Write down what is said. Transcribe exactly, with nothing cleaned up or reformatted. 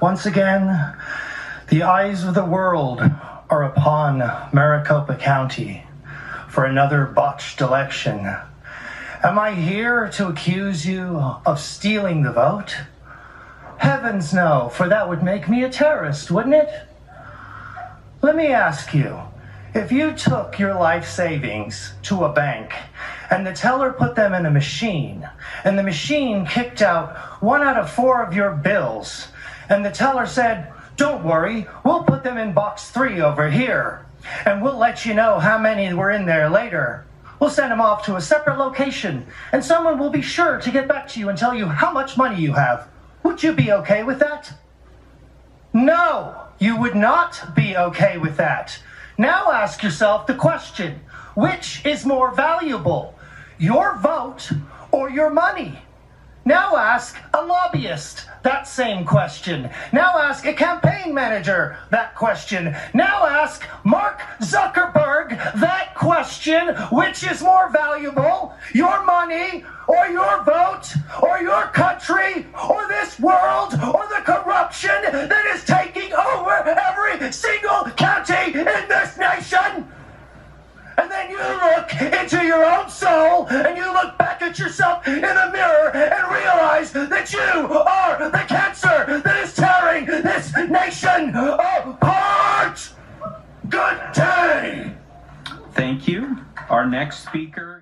Once again, the eyes of the world are upon Maricopa County for another botched election. Am I here to accuse you of stealing the vote? Heavens no, for that would make me a terrorist, wouldn't it? Let me ask you, if you took your life savings to a bank and the teller put them in a machine and the machine kicked out one out of four of your bills and the teller said, "Don't worry, we'll put them in box three over here and we'll let you know how many were in there later. We'll send them off to a separate location and someone will be sure to get back to you and tell you how much money you have." Would you be okay with that? No, you would not be okay with that. Now ask yourself the question, which is more valuable, your vote or your money? Now ask a lobbyist that same question. Now ask a campaign manager that question. Now ask Mark Zuckerberg that question, which is more valuable, your money or your vote or your country or this world or the corruption that is taking over every single county in this nation? And then you look into your own soul and you look back at yourself in the mirror and realize that you are the cancer that is tearing this nation apart. Good day. Thank you. Our next speaker